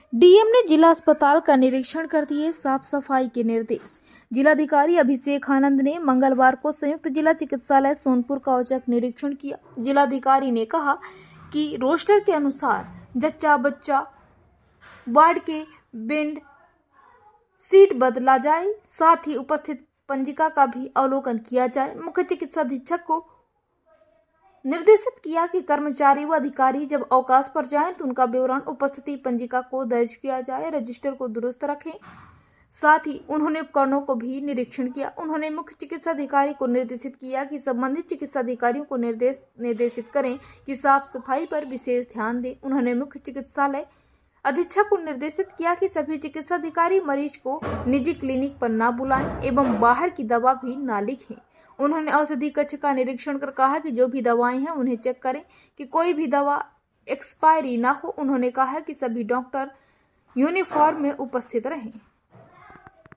DM ने जिला अस्पताल का निरीक्षण कर दिए साफ सफाई के निर्देश। जिलाधिकारी अभिषेक आनंद ने मंगलवार को संयुक्त जिला चिकित्सालय सोनपुर का औचक निरीक्षण किया। जिलाधिकारी ने कहा कि रोस्टर के अनुसार जच्चा बच्चा वार्ड के बेड सीट बदला जाए, साथ ही उपस्थित पंजिका का भी अवलोकन किया जाए। मुख्य चिकित्सा अधीक्षक को निर्देशित किया कि कर्मचारी व अधिकारी जब अवकाश पर जाएं तो उनका विवरण उपस्थिति पंजिका को दर्ज किया जाए, रजिस्टर को दुरुस्त रखें। साथ ही उन्होंने उपकरणों को भी निरीक्षण किया। उन्होंने मुख्य चिकित्सा अधिकारी को निर्देशित किया कि संबंधित चिकित्सा अधिकारियों को निर्देशित करें कि साफ सफाई पर विशेष ध्यान दें। उन्होंने मुख्य चिकित्सालय अधीक्षक को निर्देशित किया कि सभी चिकित्सा अधिकारी मरीज को निजी क्लिनिक पर न बुलाएं एवं बाहर की दवा भी न लिखें। उन्होंने औषधि कक्ष का निरीक्षण कर कहा कि जो भी दवाएं हैं उन्हें चेक करें कि कोई भी दवा एक्सपायरी न हो। उन्होंने कहा कि सभी डॉक्टर यूनिफॉर्म में उपस्थित रहें।